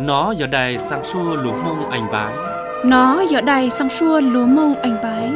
Nó giờ đài sang xua lúa mông anh bái. Nó giờ đài sang xua lúa mông anh bái.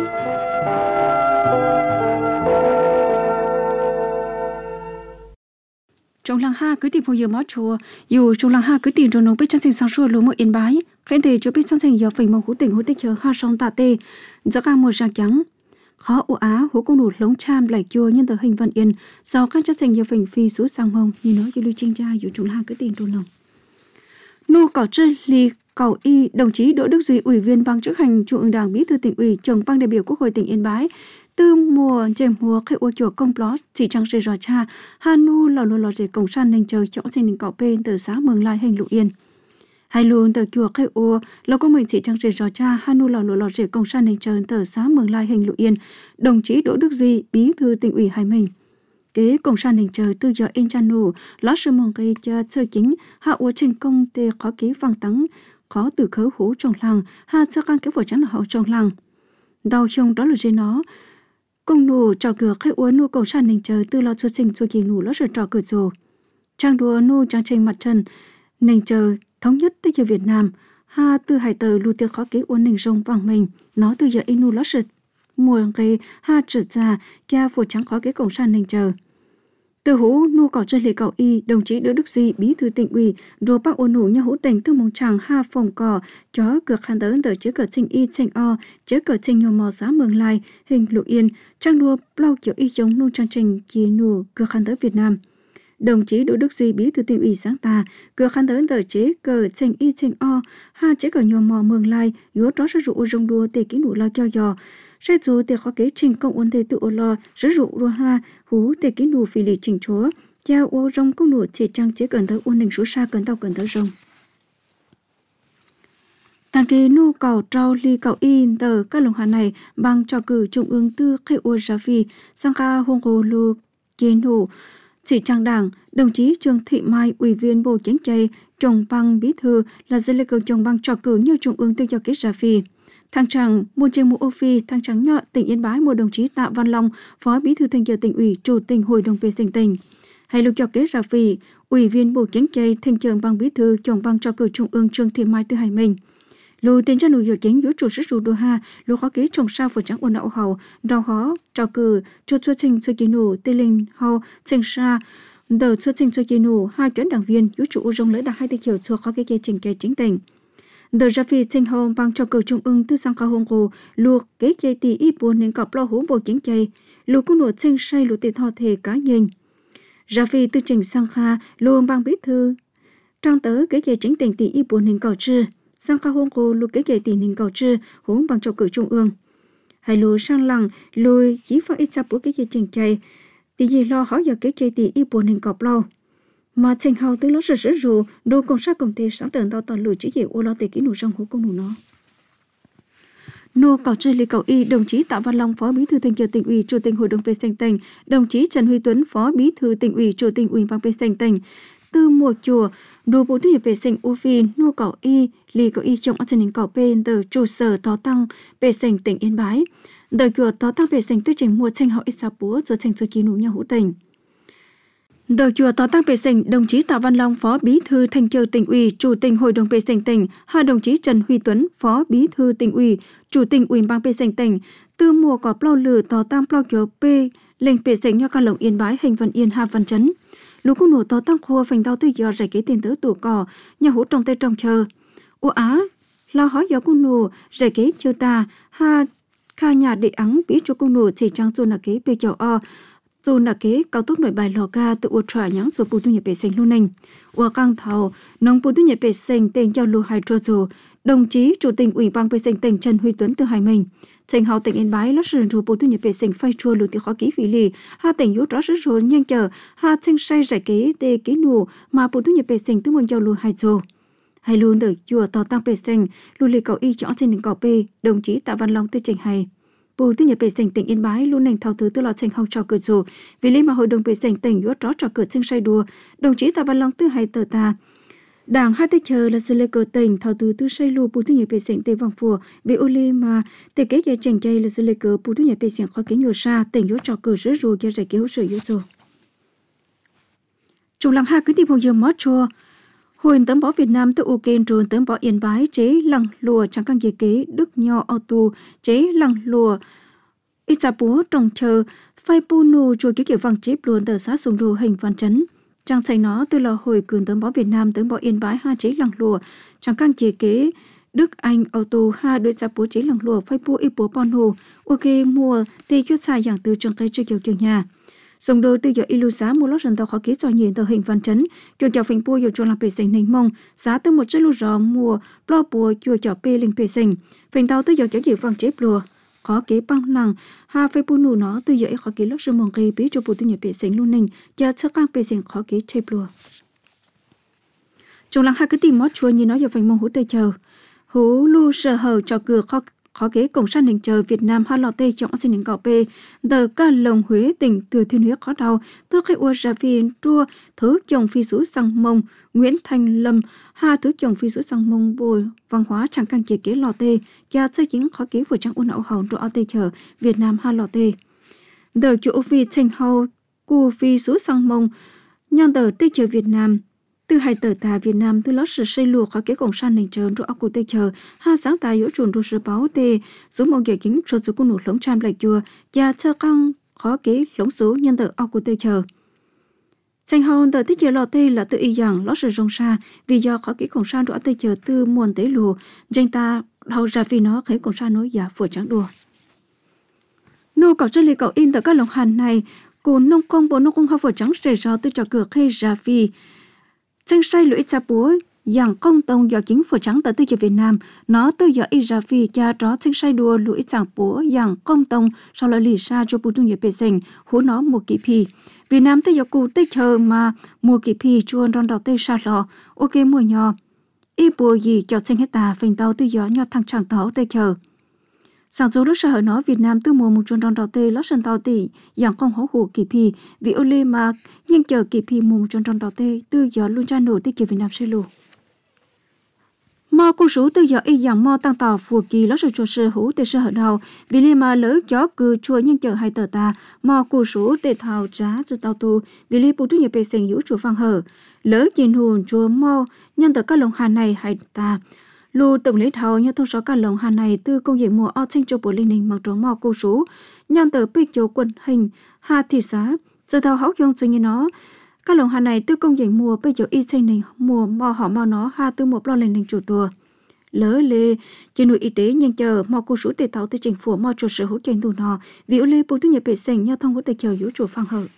Trong làng ha cứ tìm hồi giờ mót chùa, dù trong làng ha cứ tìm rồi nó biết chân thành sang xua lúa mông yên bái. Khen thì cho biết chân thành giờ phải mong hữu tình hữu tích chờ ha song tạ tê, giờ ca mùa rạng trắng. Khó ủ á hữu công nụ lống cham lại chua nhân tờ hình văn yên, sau các chân thành giờ phình phi số sang mông như nó như lưu trinh cha dù trong làng cứ tìm trong lòng. Nô cỏ trư lì cầu y đồng chí Đỗ Đức Duy, ủy viên ban chấp hành Trung ương Đảng, bí thư tỉnh ủy, trưởng ban đại biểu Quốc hội tỉnh Yên Bái, từ mùa chèm mùa khai ô chùa công plot chỉ trang rì rò cha hanu lò rì cổng san nên trời chỗ xin đình cọ bên từ xã Mường Lai hành Lục Yên. Hai luôn từ chùa khai ô lò công mình chỉ trang rì rò cha hanu lò rì cổng san nên trời từ xã Mường Lai hành Lục Yên, đồng chí Đỗ Đức Duy, bí thư tỉnh ủy Hải Minh. Kế công san hình trời từ giờ in chanu lót sư mong gây cho sơ chính hạ ua thành công tê khó kế vang tắng khó từ khấu hú trong làng hạ sơ căn kế vỏ trắng là hậu trong làng đau trong đó là dây nó công nụ trò cửa khai ua nụ công san hình trời từ lót xuất sinh cho kỳ nụ lót rồi trò cửa rồ trang đùa nụ trang trên mặt trần hình trời thống nhất tới giờ Việt Nam hạ từ hải tờ lưu tiêu khó kế ua hình rồng vàng mình nó từ giờ in nụ lót rồi mùa gây hạ trượt ra kia vỏ trắng khó kế công san hình trời. Từ hú nô cỏ chân lì cỏ y đồng chí Đỗ Đức Duy, bí thư tỉnh ủy rồi bác ôn nụ nhà hú tỉnh từ mong chàng ha phòng cỏ chó cửa khăn tới tờ chứa cờ chinh y chinh o chứa cờ chinh nhiều mò xã Mường Lai hình Lục Yên trang đua plau kiểu y giống nô trang trình chia nụ cửa khăn tới Việt Nam. Đồng chí Đỗ Đức Duy, bí thư tỉnh ủy sáng tà cửa khăn tới tờ chế cờ chinh y chinh o ha chế cờ nhiều mò Mường Lai yếu đó sẽ rủ rong đua tê kỹ nụ lao cho giò sẽ dù tê khó kế trình công ôn tê tự ô lo sẽ rủ đua ha hú tê kỹ nụ phi lì trình chúa cha ô rong công nụ chế trang chế cần tới ôn đình số xa cần tao cần tới rong tàng kê nô cầu trao ly cầu in tờ các lồng hà này bằng trò cử trung ương tư khai ô ra phi sang ca hông hồ lô kê nụ chỉ trang đảng đồng chí Trương Thị Mai, ủy viên Bộ Chính trị, chồng bang bí thư là dân lệ cường chồng bang trò cử nhiều trung ương tư cho kết ra phi thang tràng môn trên mũ ô phi thang trắng nhọ tỉnh Yên Bái một đồng chí Tạ Văn Long, phó bí thư thành ủy tỉnh ủy, chủ tịch hội đồng vệ sinh tỉnh hay lục cho kết ra phi ủy viên Bộ Chính trị, thành trưởng bang bí thư chồng bang trò cử trung ương Trương Thị Mai từ Hải Minh lùi tiền cho nụ hiệu chính yếu chủ sức rủ đô ha lùi khó ký trồng sao phổ trắng ôn ảo hậu rau hó trò cử cho chua trình cho kỳ nụ tê linh hậu trình sa đờ chua trình cho kỳ nụ hai chuyến đảng viên yếu chủ rong lỡ đạt hai tê hiểu cho khó ký kế trình kế chính tỉnh đờ ra phi trình hậu bằng trò cử trung ương từ sang cao hồng cổ luộc kế chế tỷ y buồn nên cọp lo hú Bộ Chính trị lùi cung nụ trình say lùi tiền thọ thể cá nhân ra phi từ trình sang kha lùi bằng bí thư trang tớ kế chế chính tỉnh tỷ y buồn nên cọp chư sang cao hông cô lùi kế kế tình hình cầu trư hướng bằng trò cử trung ương hay lùi sang lằng lùi chỉ phát ít chập của kế chế trình chạy thì gì lo hỏi giờ kế chế tỷ y buồn hình cọp lâu mà trình hào tới nó rất rù đôi công sát công ty sáng tận tao toàn lùi chỉ dễ ô lo tề kỹ nụ trong hố công nụ nó nô cầu trư lì cầu y đồng chí Tạ Văn Long, phó bí thư thành ủy tỉnh ủy, chủ tịch hội đồng vệ sinh tỉnh, đồng chí Trần Huy Tuấn, phó bí thư tỉnh ủy, chủ tịch ủy ban vệ sinh tỉnh từ mùa chùa đồ bộ tư vệ sinh u phi nô cầu y lì cầu y trong an ninh cầu bên từ trụ sở tỏ tăng vệ sinh tỉnh Yên Bái đời chùa tỏ tăng vệ sinh tư trình mùa tranh họ ít sa búa rồi tranh cho kỳ nụ nhà hữu tỉnh đời chùa tỏ tăng vệ sinh đồng chí Tạ Văn Long, phó bí thư thành ủy tỉnh ủy, chủ tịch hội đồng vệ sinh tỉnh, hai đồng chí Trần Huy Tuấn, phó bí thư tỉnh ủy, chủ tịch ủy ban vệ sinh tỉnh từ mùa có plau lử tỏ tăng plau kiểu p lệnh vệ sinh cho các lồng Yên Bái hình Văn Yên Hà Văn Chấn lũ cung nổ tỏ tăng khua phành đau tư giờ rải kế tiền tứ tủ cỏ nhà hú trong tay trong chờ ô á lo hỏi giờ cung nổ rải kế chưa ta ha kha nhà để ắng bí cho cung nổ chỉ trang dù là kế bê chậu o dù là kế cao tốc nội bài lò ca tự ô tròa nhắn rồi bù tu nhập vệ sinh luôn nình ô căng thầu nông bù tu nhập vệ sinh tên giao lưu hydro dù đồng chí chủ tịch ủy ban vệ sinh tỉnh Trần Huy Tuấn từ Hải Minh Trình hậu tỉnh Yên Bái lót sườn rùa bộ thu nhập vệ sinh phai chua lụt thì khó ký phí lì ha tỉnh yếu rõ rất rồi nhanh chờ ha tranh say giải kế tê ký nụ mà bộ thu nhập vệ sinh từ môn giao lưu hai chô hay luôn đợi chùa tỏ tăng vệ sinh lùi lì cầu y chọn trên đỉnh cầu p đồng chí Tạ Văn Long tư trình hay bộ thu nhập vệ sinh tỉnh Yên Bái luôn nành thao thứ tư lọt trình hậu trò cử dù vì lý mà hội đồng vệ sinh tỉnh yếu rõ trò cử tranh say đùa đồng chí Tạ Văn Long tư hay tờ ta Đảng hai tê chờ là sự lệ cờ tỉnh thảo từ tư xây lù bù thu nhập vệ sinh tê vòng phùa vì ô lê mà tê kế giải trình chay là sự lệ cờ bù thu nhập vệ sinh khó kế nhiều xa tỉnh yếu trò cờ rứa rồi cho giải kế hỗ trợ yếu rồi. Trong làng ha cứ tìm hồ giờ mót chua Hồi tấm bỏ Việt Nam từ Ukraine rồi tấm bỏ Yên Bái chế lăng lùa chẳng căn gì kế Đức Nho auto chế lăng lùa ít ra búa trồng chờ phai pu nù chùa kiểu vàng chếp luôn tờ xã sùng đồ hình văn chấn trang thành nó từ lò hồi cường tấm bỏ Việt Nam tấm bỏ Yên Bái ha chế lăng lùa chẳng căn gì kế Đức Anh auto ha đôi ra búa chế lăng lùa phai pu ít búa pon hồ ok mua tê chút xài dạng từ trường cây chơi kiểu nhà sông đô từ giờ ilu giá mua lót rần tàu khó ký cho nhìn tờ hình văn chấn chùa chợ phình pua chùa làm bể sình nình mông giá từ một chiếc lúa giò mua plo bùa chùa chợ pê linh bể sình phình tàu từ giờ kéo chịu vàng chếp lùa khó ký băng năng ha phê pu nụ nó từ giờ khó ký lót rần mông kì bí cho bùa từ nhà bể sình luôn nình giờ chắc căng bể sình khó ký chếp lùa trong lăng hai cái tìm mót chùa như nó giờ phình mông hú tây chờ hú lu sợ hờ cho cửa khó kế cổng san hình chờ Việt Nam ha lò tây trọng xin hình cọ p tờ ca lồng Huế tỉnh Thừa Thiên Huế khó đau tớ khai ua ra phi trua thứ chồng phi sứ sang mông Nguyễn Thành Lâm ha thứ chồng phi sứ sang mông bồi văn hóa chẳng căn chỉ kế lò tây cha chơi chính khó kế vừa trang ôn ảo hậu trua tây chờ Việt Nam ha lò tây tờ chủ phi thành hậu cu phi sứ sang mông nhân tờ tây chờ Việt Nam từ hai tờ tà Việt Nam từ lót sự xây lùa khó kế cổng san nền chờ rồi áo cụ tây chờ ha sáng tài yếu chuẩn rồi sự báo tê số một giờ kính cho số cung nụ lống trăm lại chùa và thơ căng khó kế lống số nhân tờ áo cụ tây chờ tranh hòn tờ tây chờ lò tây là tự ý rằng lót sự rong xa vì do khó kế cổng san rồi tây chờ từ muôn tế lùa danh ta hầu ra vì nó khế cổng san nói giả vừa trắng đùa nô cậu chân lì cậu in tờ các lồng hàn này của nông công bộ nông công hoa vừa trắng rề rò từ trò cửa khê ra vì chân say lưỡi cha búa dạng công tông do chính phủ trắng tới từ Việt Nam nó từ giờ Israel cha đó chân say đua lưỡi chàng búa dạng công tông sau lại lì xa cho bù tu nhật bề sình hú nó một kỳ phi Việt Nam tới giờ cụ tới chờ mà một kỳ phi chuồn đòn đầu tới xa lò ok mùa nhỏ y bùa gì cho chân hết ta phình tàu từ giờ nhỏ thằng chẳng tàu tới chờ sáng dấu lúc sở nó Việt Nam từ mùa một chuồn đòn đầu tây lót sân tàu tỷ dạng không hổ hủ kỳ phi vì ole mà nhưng chờ kỳ phi mùa một chuồn đòn đầu tây từ giờ luôn cha nổi tới kỳ Việt Nam xây lù mò cô số từ giờ y dạng mò tăng tàu phù kỳ lót sở sở hữu từ sở đầu vì li mà lỡ gió cứ chua nhưng chờ hai tờ ta mò cô số để thảo giá từ tàu tu vì li bù tu nhập bề sành hữu chùa phang hở lỡ nhìn hồn chùa mò nhân tờ các lồng hà này hay ta lù tổng lấy thầu như thông số cả lồng hà này từ công việc mùa ao tranh cho bộ linh ninh mặc đồ mò cô số nhân tờ bị chiều quân hình hà thị xã giờ thầu hậu用cho như nó các lồng hà này từ công việc mùa bây giờ y tranh này mùa mò họ mò nó hà từ một lo linh ninh chủ tùa lỡ lê trên nội y tế nhân chờ mò cô số tề tàu từ chính phủ mò chủ sở hữu tranh tù nọ vì lê bộ tu nhập bể sành nhau thông của tề chờ hữu chủ phang hở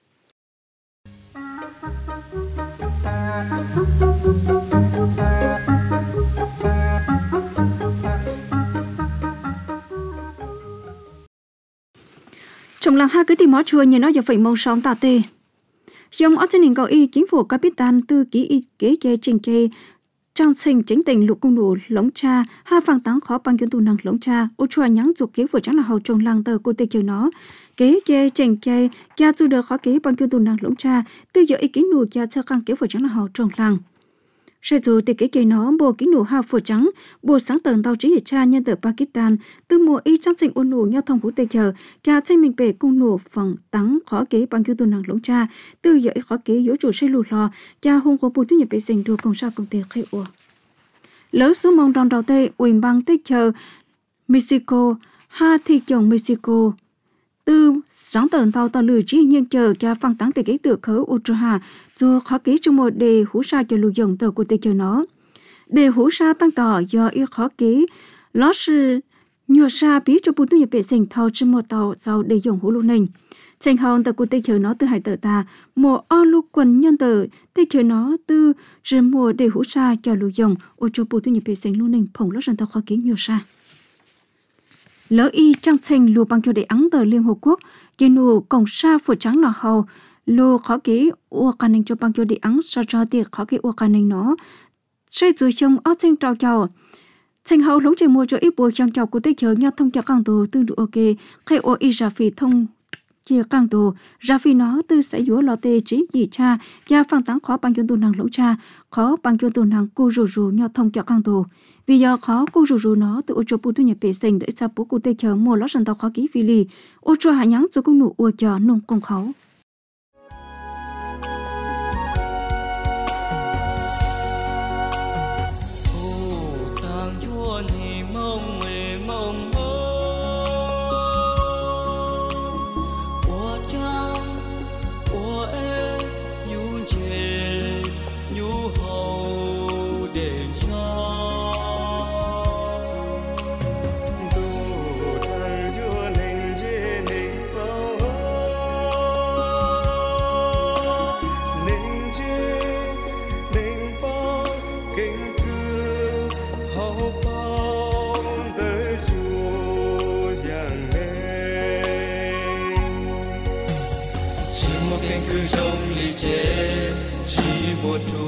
trong làng hai cái tìm mó chua như nó giờ phải mong sống tà tê dòng ở trên hình cầu y chính phủ capitan tư ký y kế kê trình kê trang sinh chính tình lục cung nụ lống cha hai phang táng khó bằng kiến tu năng lống cha ô chua nhắn dục kế phủ trắng là hậu trong làng tờ cô tê chờ nó kế kê trình kê kia du được khó kế bằng kiến tu năng lống cha tư giờ ý kiến nụ kia sơ căng kế phủ trắng là hậu trong làng sẽ dù từ cái nó bộ kỹ nụ hào phổ trắng bộ sáng tầng tàu trí hệ cha nhân từ Pakistan từ mùa y trang trình ôn nụ nhau thông vũ tây chờ cả tranh mình bể cung nụ phẳng tắng khó kế bằng kiêu tu năng lống cha từ giờ khó kế yếu chủ xây lù lò cha hông có bù thu nhập bể sinh đua công sao công ty khai ủa lỡ số mong đòn đầu tây ủy ban tây chờ Mexico ha thị chồng Mexico từ sáng tầng tàu lử chỉ nhân chờ cho phăng táng từ cái tựa khớ Ultra do khó ký trong một đề hú sa cho lưu dòng tờ của tây chờ nó đề hú sa tăng tỏ do yêu khó ký lót sự nhựa sa bí cho bùn tu nhập bể sinh thao trên một tàu sau để dùng hú lưu nình tranh hòn tờ của tây chờ nó từ hải tờ ta một o lưu quần nhân tờ tây chờ nó từ trên một đề hú sa cho lưu dòng ô cho bùn tu nhập bể sinh lưu nình phồng lót sân tàu khó ký nhựa sa lỡ y trang thành lùa bằng kiểu để ắng tờ Liên Hợp Quốc kia nụ cổng sa phủ trắng nọ hầu lùa khó ký ua khả năng cho bằng kiểu để ắng so cho tiệc khó ký ua khả năng nó xây dưới chồng áo xanh trao chào thành hậu lống trời mua cho ít bùa chàng chào của tây chờ nhau thông cho càng tù tương đủ ok khi ua y ra phi thông chia càng tù ra phi nó từ sẽ dúa lò tê trí gì cha gia phang táng khó bằng kiểu tù năng lỗ cha khó bằng kiểu tù năng cu rù nhau thông cho càng tù vì giờ khó cô rủ nó từ ô cho bù tu nhập bể sinh để sa bố cô tây chờ mua lót sân tàu khó ký vì lì ô cho hạ nhắn cho công nụ ô chờ nông công khẩu kênh cứ rong li chế chỉ một tru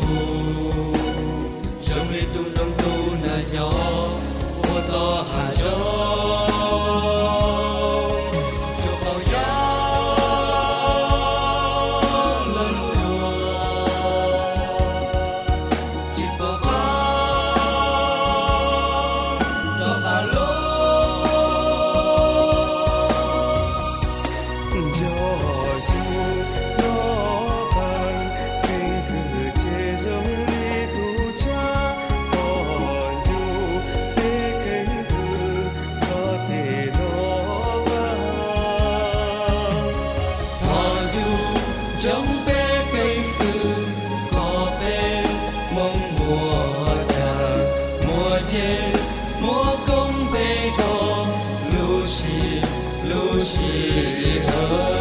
rong li tu nông tu na nhỏ ô to hà rong cho bao gió lên lùa chỉ có ba đó ta lối trong bé cây từ có bé mong mùa trà mùa chê mùa công bé thọ lu xì hơ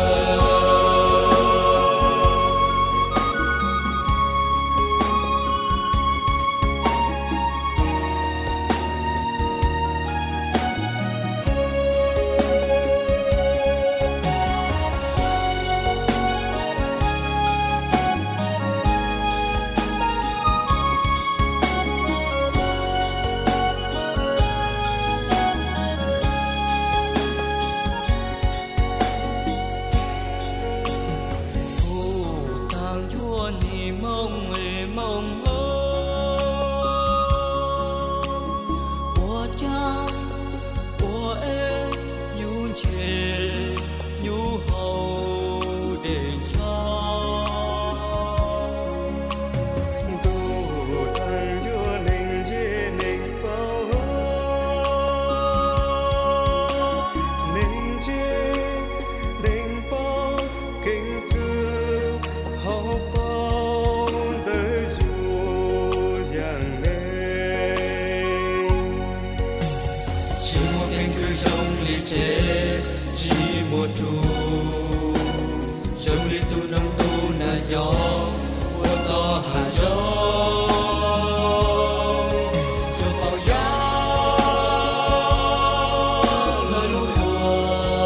mong của em nhu chê nhu hậu để cho tu thang chúa ninh chê ninh bao ninh chê ninh bao kinh cư hậu chế chỉ một tru rong li tu nông tu na nhỏ ô to hà rong cho bao gió lên lùa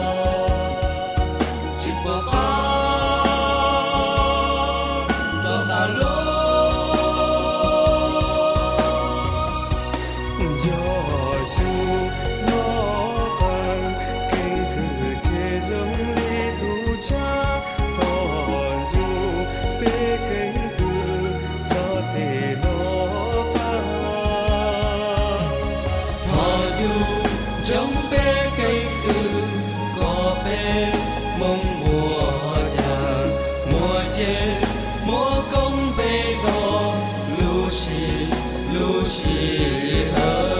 chỉ qua ba đó ta lối gió trong bé cây từ có bé mong mùa trà mùa chê mùa công bé thọ lu xì hơ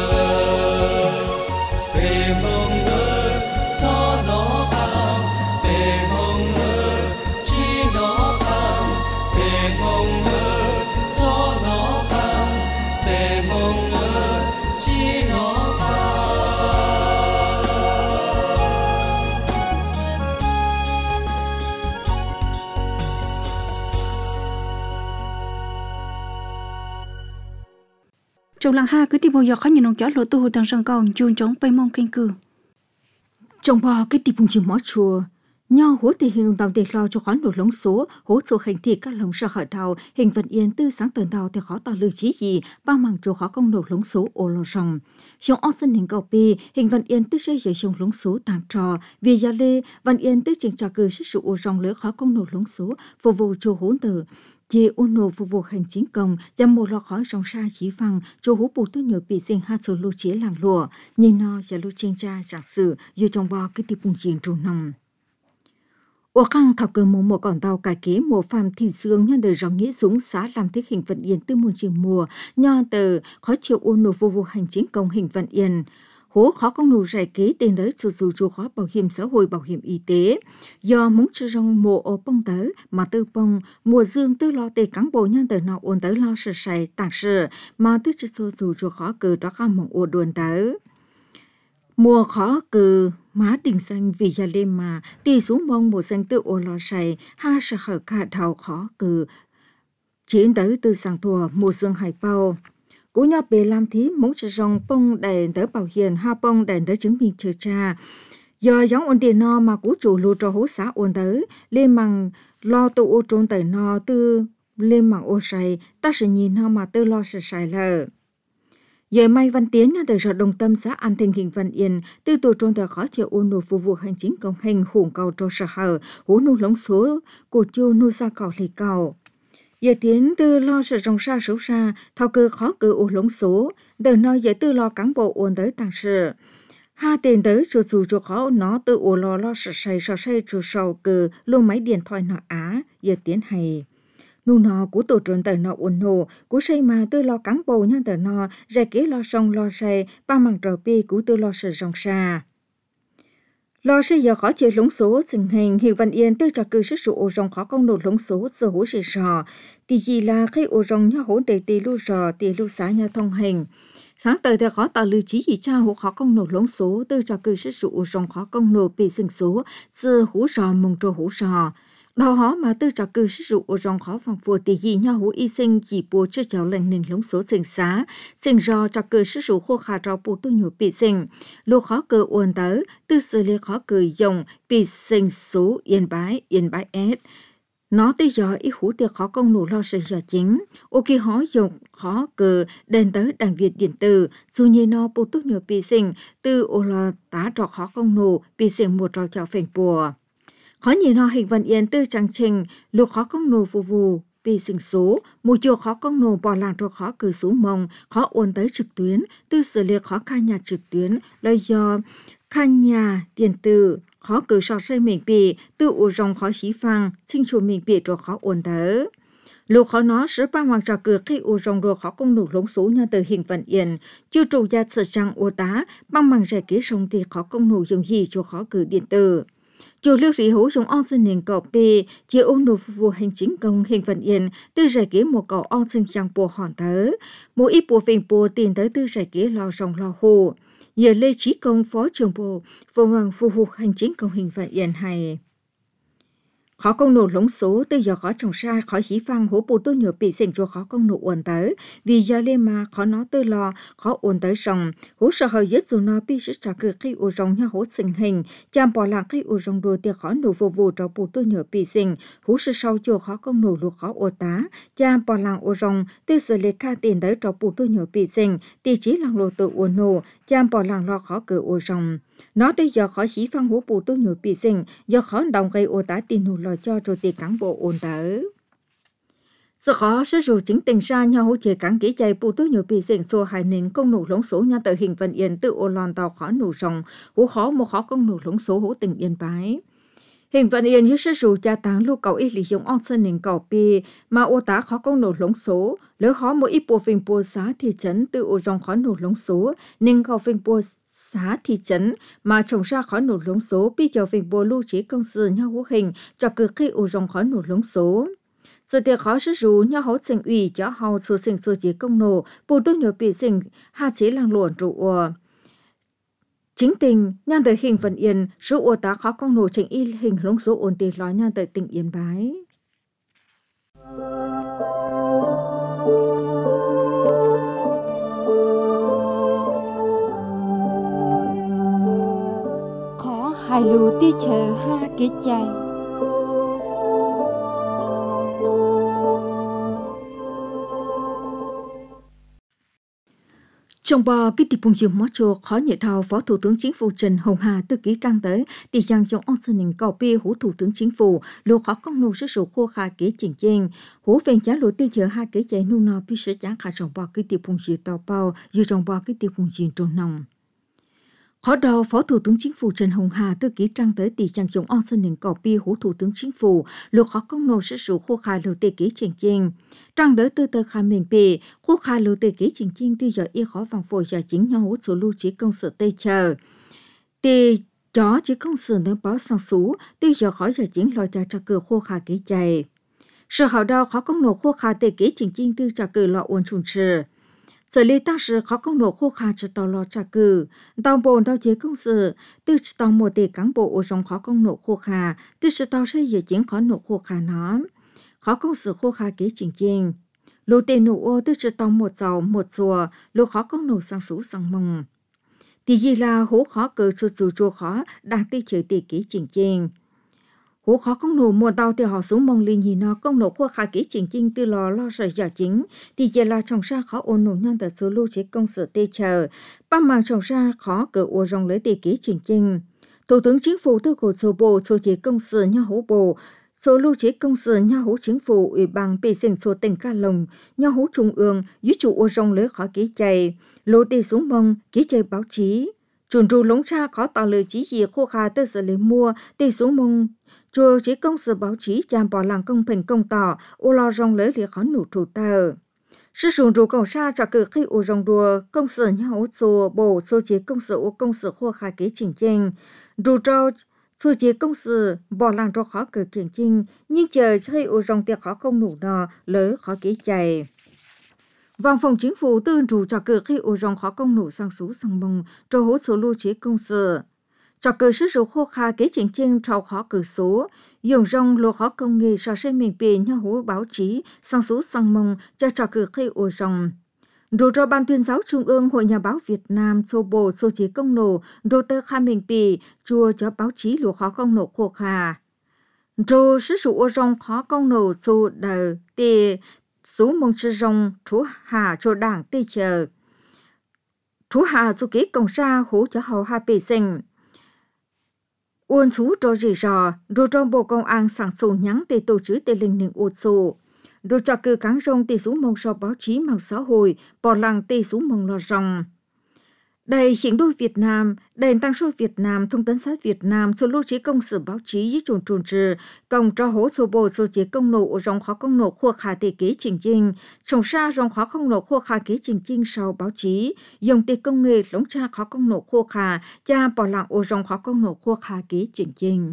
bé mong ơi gió nó cao bé mong ơi chi nó cao bé mong ơi gió nó cao bé mong ơi chi nó trong làng ha cứ tìm bao giờ khó nhìn ông chó lỗ tu tầng sân còn chuông trống bay mông kinh cử trong bao cái tìm chim mót chùa nho hố thì hình tàu để lo cho khoán nổ lống số hố số hành thì các lồng sợ khởi đầu hình vận yên tư sáng tần tàu thì khó tạo lưu trí gì ba mảng chỗ khó công nổ lống số ô lò rồng trong óc dân hình cầu pi hình vận yên tư xây dựng trong lống số tạm trò vì gia lê vận yên tư trình trà cử sức sự ô rồng lỡ khó công nổ lống số phục vụ chỗ hỗn tử chỉ ôn nổ phục vụ hành chính công dám một lo khó trong xa chỉ phăng chỗ hú bù tư nhờ bị sinh hát số lưu chế làng lụa nhìn nó và lưu trên cha giả sử dù trong bao cái tiệp bùng chiến trù nằm Ủa khang thảo cờ mùa còn tàu cải kế mùa phàm thị dương nhân đời rong nghĩa dũng xá làm thích hình vận yên tư môn chiều mùa nho tờ khó chịu ôn nổ vô hành chính công hình vận yên hố khó công nụ rải kế tên tới dù chú khó bảo hiểm xã hội bảo hiểm y tế do muốn cho rong mùa ô bông tới mà tư bông mùa dương tư lo tê cán bộ nhân đời nào ôn tới lo sợ sài tàng sự mà tư cho dù chú khó cử đó các mong ô đuôn tới mùa khó cử má đình xanh vì gia lê mà tì xuống mong mùa xanh tự ô lo sài ha sợ khởi cả thảo khó cử chiến tới từ sáng thùa mùa dương hải bao cú nhập bề làm thí muốn cho rong bông đèn tới bảo hiểm ha bông đèn tới chứng minh chờ cha Giờ giống ổn tiền nó mà cú chủ lưu cho hố xã ổn tới, lên bằng lo tu ô trốn tới nó tư lên bằng ô sài, ta sẽ nhìn nó mà tư lo sẽ sài lờ. Giờ may văn tiến từ sở đồng tâm xã An Thịnh Hình Văn Yên, tư tổ trốn tới khó chịu ôn nộp phục vụ hành chính công hành hùng cầu cho sở hở, hú nụ lống số, cổ chô nụ xa cầu lì cầu. Giờ tiến tư lo sự rong xa xấu xa, thao cơ khó cơ ô lống số, từ nơi giờ tư lo cán bộ ôn tới tăng sự. Hai tiền tới chủ dù cho khó nó tự ổ lo sợ say chủ sầu cơ luôn máy điện thoại nó á, giờ tiến hay. Nụ nó của tổ trốn tới nó ổn nổ, của say mà tư lo cán bộ nhân tới nó, ra kế lo sông lo say, ba mảng trò pi của tư lo sự rong xa. Lo sẽ giờ khó chơi lống số sinh hình Hình Văn Yên tư trò cư sức sự ổ rong khó công nổ lống số giờ hố sẽ rò. Thì gì là khi ổ rong nhau hỗn tì lưu rò tì lưu xá nhau thông hình. Sáng tới thì khó tạo lưu trí gì cha hố khó công nổ lống số tư trò cư sức sự ổ rong khó công nổ bị sinh số giờ hố rò mông trò hố rò. Đó họ mà tư trò cư sức sự ổ rong khó phòng phùa tì gì nhau hố y sinh chỉ bùa chưa cháu lần nền lống số sinh xá. Sinh rò trò cư sức sự khô khả trò bù tu nhủ bị sinh. Lô khó cơ uốn tới, tư xử lý khó cử dùng bị sinh số yên bái S. Nó tới giờ ý hữu tiệc khó công nổ lo sự giờ chính. Ô khi họ dùng khó cử đền tới đảng Việt điện tử, dù như nó bù tu nhủ bị sinh, tư ô lo tá trò khó công nổ bị sinh một trò chào phèn bùa. Khó nhìn nó Hình Văn Yên tư trang trình, lô khó công nổ phù vù. Vì sinh số, mùa chùa khó công nổ bỏ làng cho khó cử số mông, khó ôn tới trực tuyến, tư xử lý khó khai nhà trực tuyến, lời do khai nhà điện tử, khó cử sọ xây mình bị, tư ủ rong khó xí phang, sinh chủ mình bị cho khó ôn tới. Lúc khó nó sửa ba hoàng trò cử khi ủ rong đồ khó công nổ lống số nhà từ Hình Văn Yên, chưa trụ gia sở trang ổ tá, bằng bằng rẻ kế sông thì khó công nổ dùng gì cho khó cử điện tử. Chủ lưu lý hữu trong on sinh nền cậu bì, chỉ ôn đồ phục vụ hành chính công Hình Văn Yên, tư giải kế một cậu on sinh trang bộ hòn tớ. Mỗi ít bộ phình bộ tiền tới tư giải kế lo rong lo hồ. Giờ Lê Trí Công phó trưởng bộ, phục vụ hành chính công Hình Văn Yên hay. Khó công nổ lống số từ giờ khó trồng sai khó xí phang hố bù tôi nhớ bị sinh cho khó công nổ uốn tới vì giờ lên mà khó nó tư lo khó uốn tới rồng hố sợ hơi dứt dù nó bị sức trả cược khi u rồng nha hố sinh hình chạm bỏ lạc khi u rồng đồ tiệc khó nổ phục vụ cho bù tôi nhớ bị sinh hố sự sau cho khó công nổ lục khó uốn tá chạm bỏ lạc u rồng từ xử lý ca tiền tới cho bù tôi nhớ bị sinh tỷ chỉ lạc lô tự uốn nổ chạm bỏ lạc lo khó cử u rồng nó tới giờ khó xí phang hố bù tôi nhớ bị sinh do khó đồng gây uốn tá tiền nổ lo cho rồi tiền cán bộ ổn tới. Sự khó sẽ dù chính tình ra nhau hỗ trợ cán kỹ chạy bù tôi nhiều bị sinh xô hài nền công nổ lống số nhà tự Hình Văn Yên tự ôn lòn tàu khó nổ rồng hố khó một khó công nổ lống số hố tình yên bái. Hình Văn Yên như sẽ dù cha táng lưu cầu ít lý dùng on sân nền cầu bì mà ô tá khó công nổ lống số lỡ khó mỗi ít bộ phình bùa xá thị trấn tự ôn rồng khó nổ lống số nên cầu phình bùa xã thị trấn mà trồng ra khó nổ lống số bây giờ phình bùa lưu trí công sự nhau hữu hình cho cực khi ủ rồng khó nổ lống số. Sự tiệc khó sức rú nhau hỗ trình ủy cho hầu số sinh số chế công nổ bù tôi nhớ bị sinh hạ chế làng luồn trụ ua. Chính tình nhan tới Hình Văn Yên số ua tá khó công nổ trình y hình lống số ổn tiền lói nhan tới tỉnh Yên Bái. hai lù tí chờ ha kế chạy. Trong bò cái tiệp phùng chiều mót chùa khó nhẹ thao Phó Thủ tướng Chính phủ Trần Hồng Hà tư ký trang tới tỷ giang trong on sân nền cầu bia hữu Thủ tướng Chính phủ lô khó công nô sức số khô khá kế chỉnh chênh hữu phèn giá lô tí chờ ha kế chạy nô nò bí sửa giá khả trong bò cái tiệp phùng chiều tàu bao dù trong bò cái tiệp phùng chiều trôn nòng. Khó đầu Phó Thủ tướng Chính phủ Trần Hồng Hà tư ký trang tới tỷ trang chống on sân nền cỏ bia hữu Thủ tướng Chính phủ lô khó công nô sức số khô khá lô tê ký chỉnh chênh trang tới tư tơ khá mình bì khô khá lô tê ký chỉnh chênh tư giờ y khó vàng phổi giả chính nhau hữu số lưu trí công sự tây chờ tì chó chỉ công sự nâng báo sang số tư giờ khó giả chính lòi trả cửa khô khá ký chạy sự hào đào khó công nô khô khá tê ký chỉnh chênh tư trả cửa lọ uốn chùn trừ. Sở lý tác sự khó công nổ khô khá cho tàu lo trả cử. Tàu bồn tàu chế công sự, từ tàu một tỷ cán bộ ở trong khó công nổ khô khá, từ tàu xây dựng chính khó nổ khô khá nó. Khó công sự khô khá kế chỉnh chênh. Lô tê nổ ô từ tàu một dầu một rùa, lô khó công nổ sang số sang mông. Thì gì là hố khó cờ chua khó đang tê chơi tê ký chỉnh. Hố khó công nổ mùa tàu thì họ xuống mong linh gì nó công nổ khoa khá ký chỉnh từ lò lo sợi giả chính. Thì giờ là trồng ra khó ôn nổ nhân tờ số lưu chế công sở tê chờ. Ba màng trồng ra khó cờ ua rong lấy tê ký chỉnh. Thủ tướng Chính phủ tư cổ số bộ số chế công sở nhà hố bộ. Số lưu chế công sở nhà hố chính phủ ủy ban bề sinh số tỉnh Ca Lồng, nhà hố trung ương, dưới chủ ua rong lấy khó ký chạy. Lô tê xuống mong ký chạy báo chí. Chuẩn rù lống ra khó tạo lời chí gì khô khá tư sở lấy mua tê xuống mong. Chùa chỉ công sở báo chí chạm bỏ làng công bình công tỏ, ô lo rong lấy lý khó nụ thủ tờ. Sư sùng rù cầu xa cho cử khi ô rong đùa, công sở nhà hỗ chùa bổ số chế công sở ô công sở khô khá kế chỉnh chênh. Rù trao số chế công sở bỏ làng cho khó cử kiện chinh, nhưng chờ khi ô rong tiệc khó công nụ nọ, lấy khó kế chạy. Văn phòng chính phủ tư rù cho cử khi ô rong khó công nụ sang số sang mông, cho hỗ số lưu chế công sở. Cho cử sư rủ khô khá kế chỉnh chênh trao khó cử số, dùng rong lô khó công nghệ so sánh mình bề nhà hố báo chí, sang số sang mông cho cử khi ô rong. Rồi cho Ban tuyên giáo Trung ương Hội Nhà báo Việt Nam số bộ số chế công nổ, rồi tơ khai mình bề chùa cho báo chí lô khó công nổ khô khá. Rồi sư rủ ô rong khó công nổ số đời tê số mông sư rong chú hà cho đảng tê chờ. Chú hà số kế công ra hỗ cho hầu hà bề sinh. Uôn chú cho rỉ rò, rồi trong bộ công an sáng sổ nhắn để tổ chức tê linh nền ột sổ. Rồi cho cử cán rong tê xuống mong so báo chí mạng xã hội, bỏ làng tê xuống mong lo rong. Đây chính đôi Việt Nam, đền tăng số Việt Nam, thông tấn xã Việt Nam, số lưu chế công sở báo chí với trồn trừ, công cho hỗ số bộ số chế công nổ rong khó công nổ khua khá tê kế chỉnh chinh, trồng xa rong khó công nổ khua khá kế chỉnh chinh sau báo chí, dùng tê công nghệ lống cha khó công nổ khua khá, cha bỏ làng ô rong khó công nổ khua khá kế chỉnh chinh.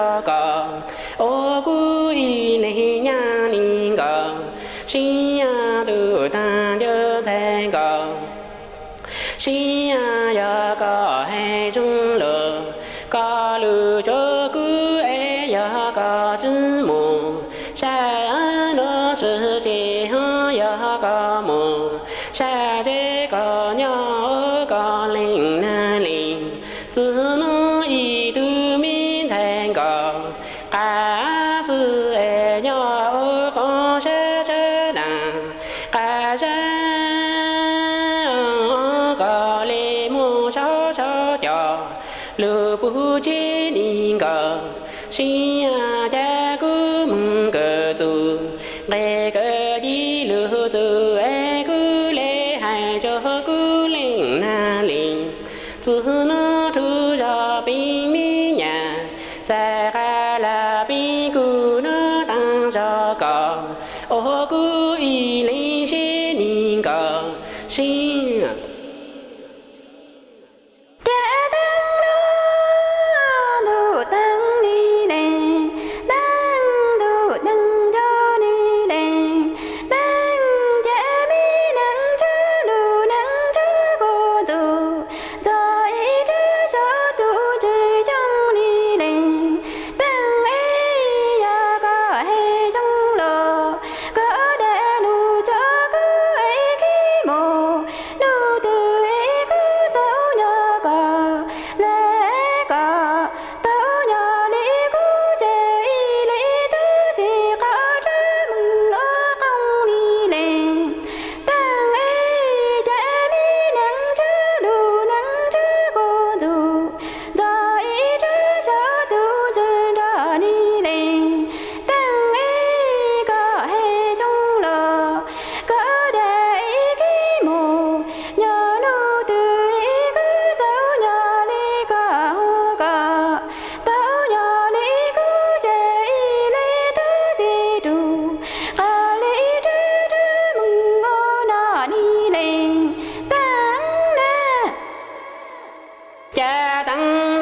Xin xí ya có hay trung lờ có lư cho cứ ấy ya có chữ mù sai nó sự gì hả ya có mù sai thế có nhau có linh na linh từ nó ý từ min thành có cả sự ấy nhau có sẽ đà cả có lệ mu sao sao cho lừa bù chế ninh cờ xin cha cứ mừng cờ tu nghe cờ đi lừa tu ai cứ lễ hai cho cứ linh na linh từ nó thu ra bình mi nhà ta ra là bình cứ nó tăng cho cờ ô cứ y linh chế ninh cờ xin cha tăng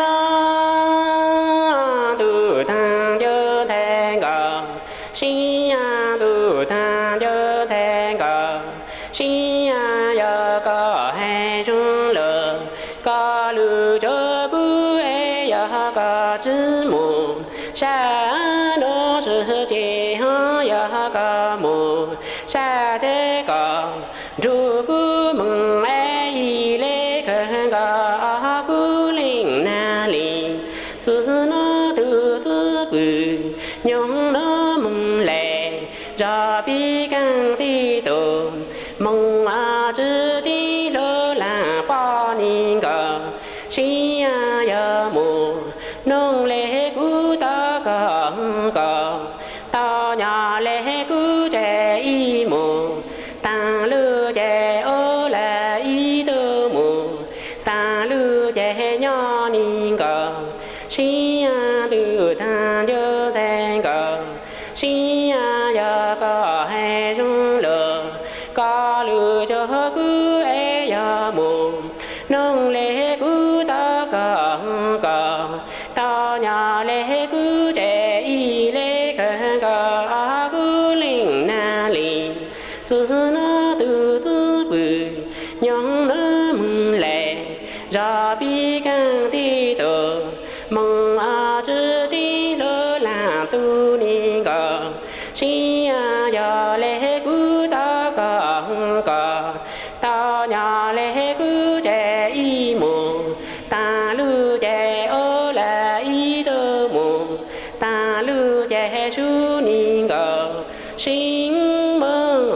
nó từ thang chớ thang cờ xin từ thang chớ thang cờ xin giờ có hai trung lờ có lư chớ cứ ấy giờ có chữ mù sa nó sự chỉ hả giờ có mù sa thế có ru cứ mừng ấy lễ khởi có cứ linh na linh từ nó từ bự nhung nó mừng lệ ra bi căng ti tổ mong chữ chi lơ là bao niên cờ xí ya mù nông lễ cú ta cờ ta nhà lễ cú trẻ y mù ta lư trẻ ô là y tơ mù ta lư trẻ nhỏ niên cờ xí từ tha chớ thang cờ xí ya có hai trung lờ có lư cho cứ ấy ya mù nông lễ cứ ta cờ ta nhà lễ cứ trẻ y lễ cờ cứ linh na linh từ nó từ bự nhung nó mừng lệ ra bi căng ti tổ mong chữ chi lơ là tu ni cờ xí ya lễ cứ ta cờ ta nhà lễ cứ trẻ y mù ta lư trẻ ô là y tơ mù ta lư trẻ su ni cờ xin mơ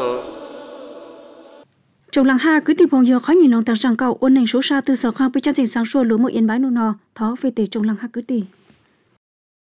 Trong làng ha cứ tìm phong giờ khó nhìn nông tăng rằng cầu ôn nành số xa từ sở khang bị chân trình sáng sủa lúa một yên bái nô nò thó về tề trong làng ha cứ tìm